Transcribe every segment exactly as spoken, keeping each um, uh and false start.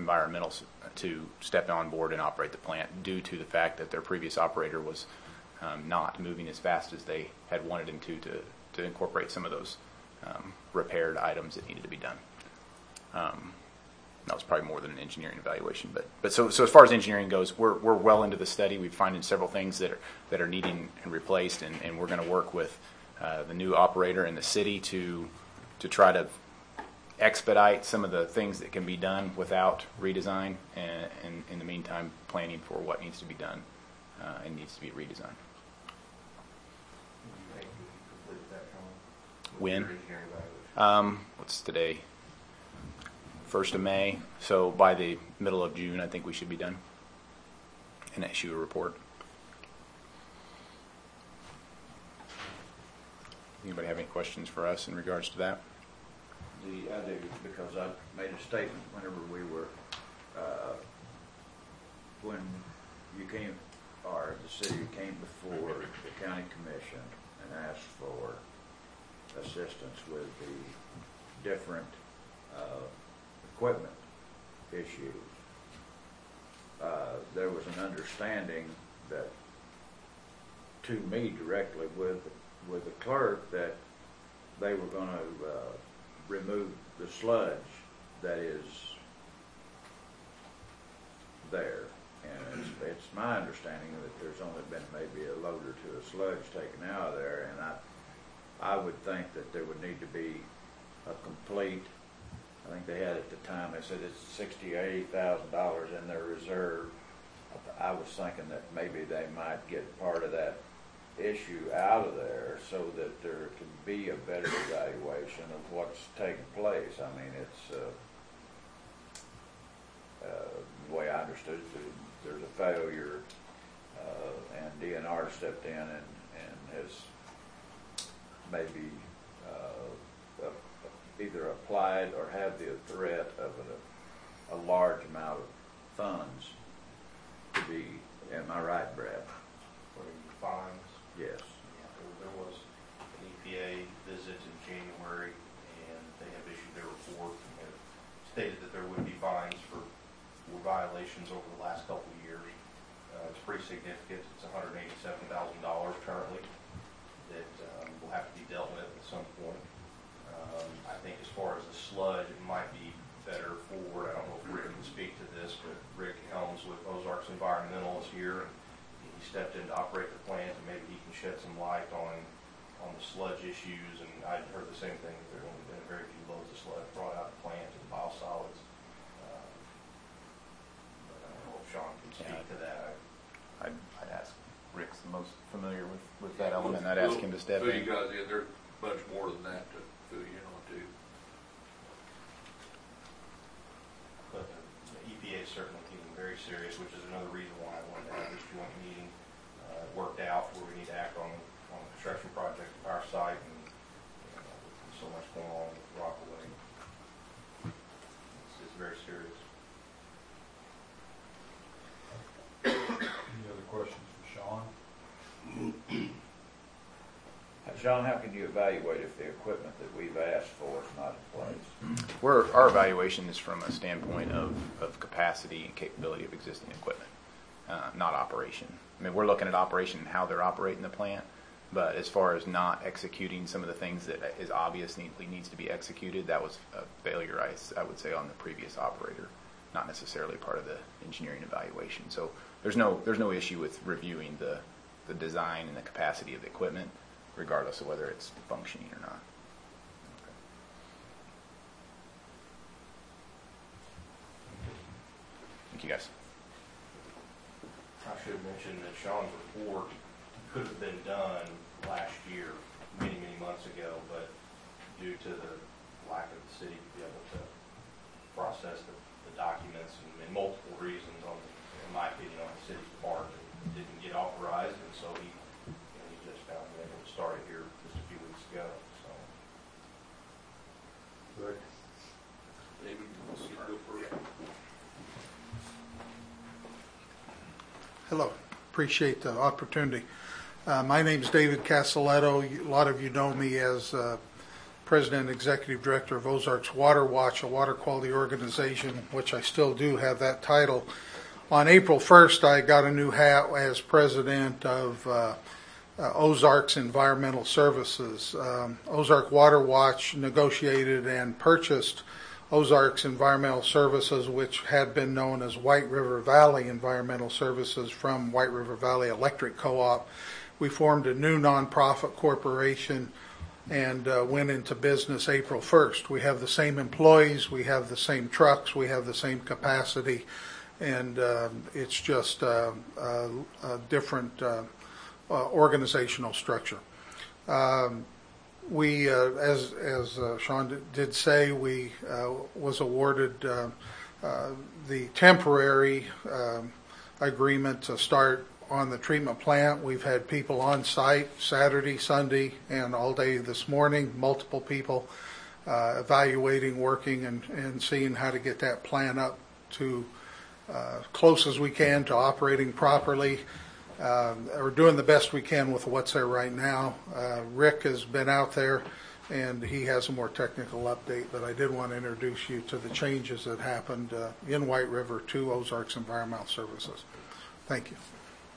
Environmental to step on board and operate the plant due to the fact that their previous operator was um, not moving as fast as they had wanted him to to, to incorporate some of those um, repaired items that needed to be done. Um, that was probably more than an engineering evaluation, but but so so as far as engineering goes, we're we're well into the study. We've finding several things that are that are needing and replaced, and, and we're going to work with uh, the new operator in the city to to try to expedite some of the things that can be done without redesign, and, and in the meantime planning for what needs to be done uh, and needs to be redesigned. When? Um, what's today? First of May. So by the middle of June, I think we should be done and issue a report. Anybody have any questions for us in regards to that? The, I do, because I made a statement whenever we were, uh, when you came, or the city came before the county commission and asked for assistance with the different uh, equipment issues. Uh, there was an understanding that, to me directly with with the clerk, that they were going to uh, remove the sludge that is there, and it's, it's my understanding that there's only been maybe a load or two of sludge taken out of there, and I I would think that there would need to be a complete, I think they had at the time, they said it's sixty-eight thousand dollars in their reserve. I was thinking that maybe they might get part of that issue out of there so that there can be a better evaluation of what's taking place. I mean, it's uh, uh, the way I understood it, there's a failure, uh, and D N R stepped in and, and has maybe uh, uh, either applied or have the threat of a, a large amount of funds to be, am I right, Brad? For fines? Yes. Yeah, there, there was an E P A visit in January, and they have issued their report and have stated that there would be fines for, for violations over the last couple of years. Uh, it's pretty significant. It's one hundred eighty-seven thousand dollars currently that um, will have to be dealt with at some point. Um, I think as far as the sludge, it might be better for, I don't know if Rick can speak to this, but Rick Helms with Ozarks Environmental is here, and he stepped in to operate the plant, and maybe he can shed some light on on the sludge issues. And I heard the same thing, that there have only been very few loads of sludge brought out of the plant and biosolids. Um, but I don't know if Sean can speak yeah. to that. I'd, I'd ask, Rick's the most familiar with, with that element, and I'd ask him to step in. in. You guys, yeah, there's much more than that to fill you in on too. But the, the E P A is certainly taking very serious, which is another reason why I wanted to have this joint meeting. Uh, it worked out where we need to act on, on the construction project at our site, and you know, with so much going on with Rockaway. It's, it's very serious. Any other questions for Sean? Sean, how can you evaluate if the equipment that we've asked for is not in place? We're, our evaluation is from a standpoint of, of capacity and capability of existing equipment, uh, not operation. I mean, we're looking at operation and how they're operating the plant, but as far as not executing some of the things that is obvious needly needs to be executed, that was a failure, I, I would say, on the previous operator, not necessarily part of the engineering evaluation. So there's no there's no issue with reviewing the, the design and the capacity of the equipment, regardless of whether it's functioning or not. Thank you, guys. I should mention that Sean's report could have been done last year, many, many months ago, but due to the lack of the city to be able to process the, the documents and, and multiple reasons, on, in my opinion, on the city's part, it didn't get authorized, and so he, you know, he just found able to start it here just a few weeks ago. So. Rick? David, you go first. Hello. Appreciate the opportunity. Uh, my name is David Castelletto. A lot of you know me as uh, President and Executive Director of Ozarks Water Watch, a water quality organization, which I still do have that title. On April first, I got a new hat as President of uh, uh, Ozarks Environmental Services. Um, Ozark Water Watch negotiated and purchased Ozarks Environmental Services, which had been known as White River Valley Environmental Services, from White River Valley Electric Co-op. We formed a new nonprofit corporation and uh, went into business April first. We have the same employees, we have the same trucks, we have the same capacity, and uh, it's just uh, a, a different uh, uh, organizational structure. Um, We, uh, as as uh, Sean d- did say, we uh, was awarded uh, uh, the temporary um, agreement to start on the treatment plant. We've had people on site Saturday, Sunday, and all day this morning. Multiple people uh, evaluating, working, and, and seeing how to get that plant up to uh, close as we can to operating properly. Um, we're doing the best we can with what's there right now. Uh, Rick has been out there, and he has a more technical update, but I did want to introduce you to the changes that happened uh, in White River to Ozarks Environmental Services. Thank you.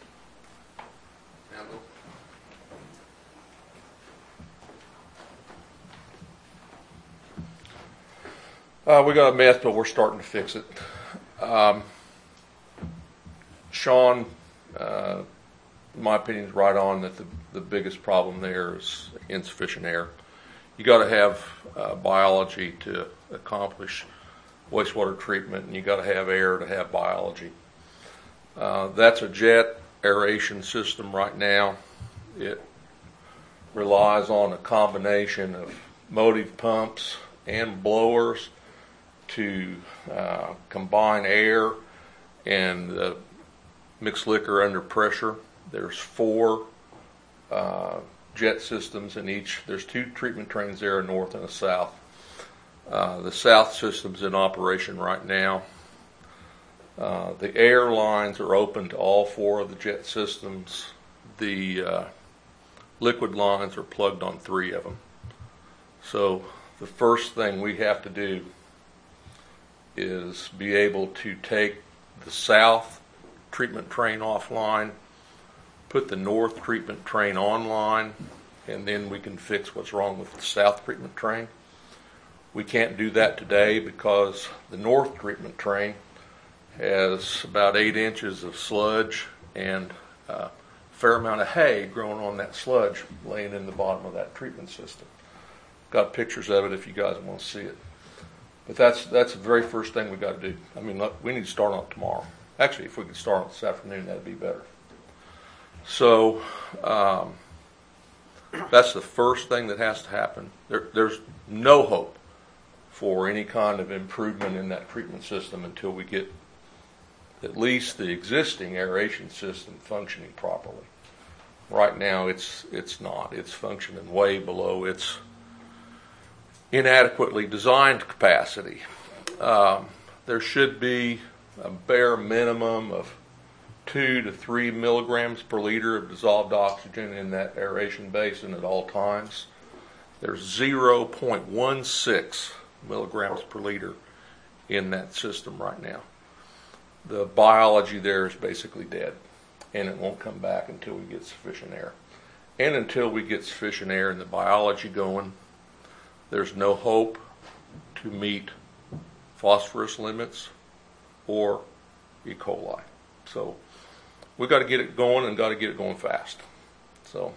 Uh, we got a mess, but we're starting to fix it. Um, Sean, uh, in my opinion, is right on that the, the biggest problem there is insufficient air. You got to have uh, biology to accomplish wastewater treatment, and you got to have air to have biology. Uh, that's a jet aeration system right now. It relies on a combination of motive pumps and blowers to uh, combine air and uh, mixed liquor under pressure. There's four uh, jet systems in each. There's two treatment trains there, a north and a south. Uh, the south system's in operation right now. Uh, the air lines are open to all four of the jet systems. The uh, liquid lines are plugged on three of them. So the first thing we have to do is be able to take the south treatment train offline, put the north treatment train online, and then we can fix what's wrong with the south treatment train. We can't do that today because the north treatment train has about eight inches of sludge and a fair amount of hay growing on that sludge laying in the bottom of that treatment system. Got pictures of it if you guys want to see it. But that's that's the very first thing we got to do. I mean, look, we need to start on it tomorrow. Actually, if we could start on it this afternoon, that'd be better. So um, that's the first thing that has to happen. There, there's no hope for any kind of improvement in that treatment system until we get at least the existing aeration system functioning properly. Right now, it's it's not. It's functioning way below its inadequately designed capacity. Um, there should be a bare minimum of two to three milligrams per liter of dissolved oxygen in that aeration basin at all times. There's zero point one six milligrams per liter in that system right now. The biology there is basically dead, and it won't come back until we get sufficient air. And until we get sufficient air and the biology going, there's no hope to meet phosphorus limits or E. coli. So we've got to get it going and got to get it going fast. So,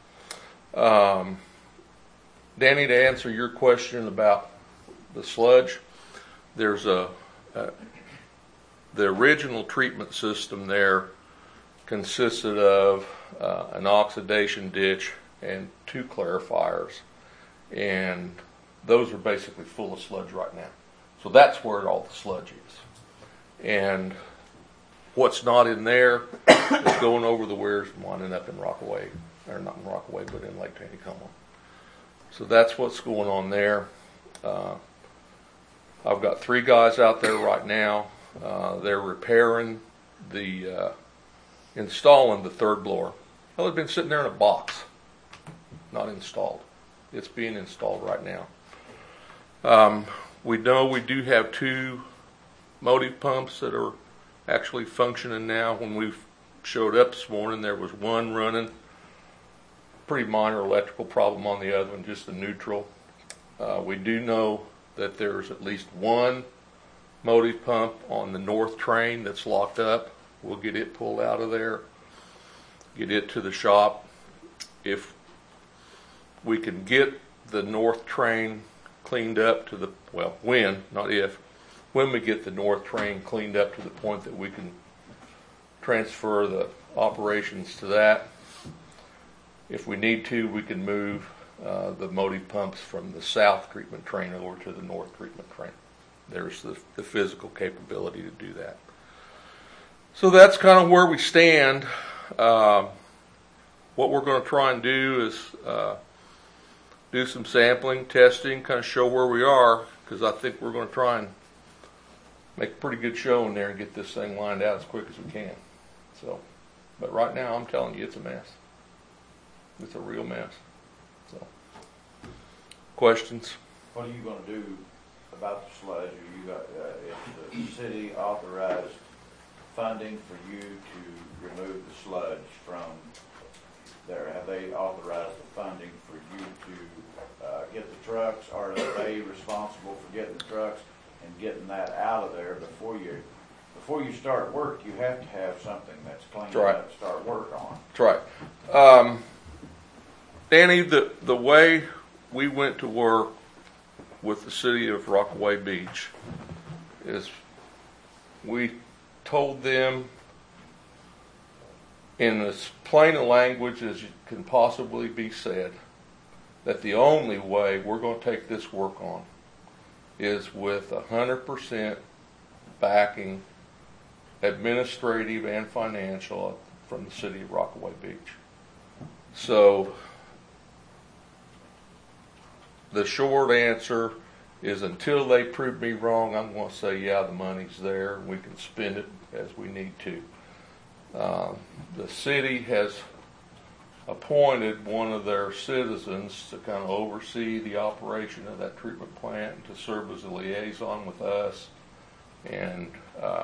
um, Danny, to answer your question about the sludge, there's a, a the original treatment system there consisted of uh, an oxidation ditch and two clarifiers, and those are basically full of sludge right now. So that's where all the sludge is. And what's not in there is going over the weirs and winding up in Rockaway, or not in Rockaway, but in Lake Taneycomo. So that's what's going on there. Uh, I've got three guys out there right now. Uh, they're repairing the, uh, installing the third blower. Well, it's been sitting there in a box, not installed. It's being installed right now. Um, we know we do have two motive pumps that are actually functioning now. When we showed up this morning, there was one running, pretty minor electrical problem on the other one, just the neutral. Uh, we do know that there's at least one motive pump on the north train that's locked up. We'll get it pulled out of there, get it to the shop. If we can get the north train cleaned up to the, well, when, not if, when we get the north train cleaned up to the point that we can transfer the operations to that. If we need to, we can move uh, the motive pumps from the south treatment train over to the north treatment train. There's the, the physical capability to do that. So that's kind of where we stand. Uh, what we're going to try and do is uh, do some sampling, testing, kind of show where we are, because I think we're going to try and make a pretty good show in there and get this thing lined out as quick as we can. So, but right now, I'm telling you, it's a mess. It's a real mess. So, questions? What are you gonna do about the sludge? Are you got, uh, if the city authorized funding for you to remove the sludge from there, have they authorized the funding for you to uh, get the trucks? Or are they responsible for getting the trucks and getting that out of there before you before you start work? You have to have something that's cleaned That's right. up to start work on. That's right. Um, Danny, the, the way we went to work with the city of Rockaway Beach is we told them in as plain a language as can possibly be said that the only way we're going to take this work on is with one hundred percent backing, administrative and financial, from the city of Rockaway Beach. So the short answer is until they prove me wrong, I'm going to say, yeah, the money's there. We can spend it as we need to. Um, the city has appointed one of their citizens to kind of oversee the operation of that treatment plant and to serve as a liaison with us. And uh,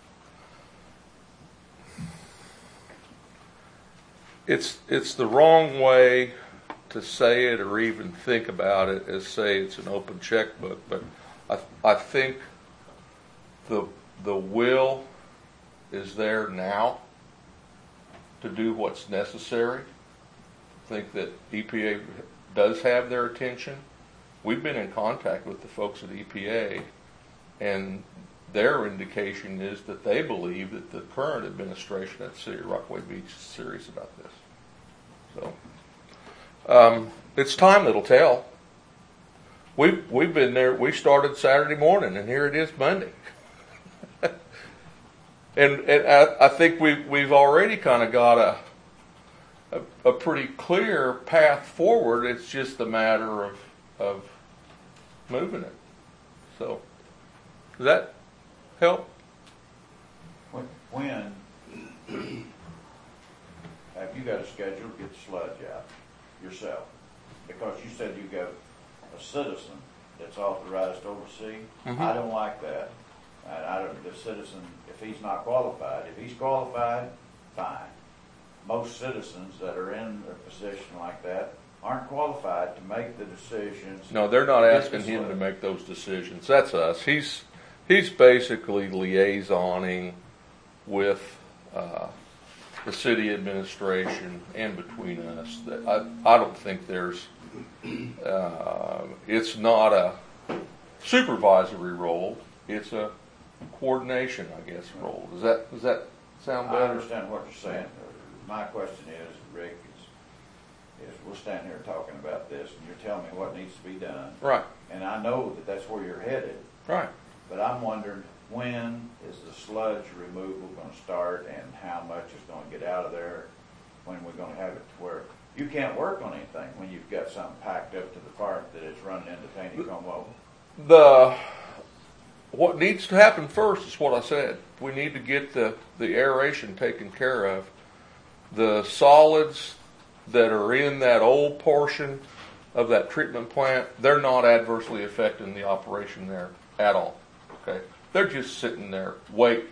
it's it's the wrong way to say it or even think about it as say it's an open checkbook, but I I think the the will is there now to do what's necessary. I think that E P A does have their attention. We've been in contact with the folks at E P A, and their indication is that they believe that the current administration at the city of Rockaway Beach is serious about this. So um, it's time that'll tell. We've we've been there. We started Saturday morning, and here it is Monday. and and I, I think we we've already kind of got a. A, a pretty clear path forward. It's just a matter of of moving it. So, does that help? When, when have you got a schedule to get the sludge out yourself? Because you said you got a citizen that's authorized to oversee. Mm-hmm. I don't like that. I, I don't. The citizen, if he's not qualified, if he's qualified, fine. Most citizens that are in a position like that aren't qualified to make the decisions. No, they're not asking him to make those decisions. That's us. He's he's basically liaisoning with uh, the city administration and between us. That I I don't think there's. Uh, it's not a supervisory role. It's a coordination, I guess, role. Does that does that sound better? I understand what you're saying. My question is, Rick, is, is we're standing here talking about this, and you're telling me what needs to be done. Right. And I know that that's where you're headed. Right. But I'm wondering, when is the sludge removal going to start, and how much is going to get out of there? When we're going to have it to where you can't work on anything when you've got something packed up to the part that it's running into Taneycomo. The what needs to happen first is what I said. We need to get the the aeration taken care of. The solids that are in that old portion of that treatment plant, they're not adversely affecting the operation there at all. Okay, they're just sitting there waiting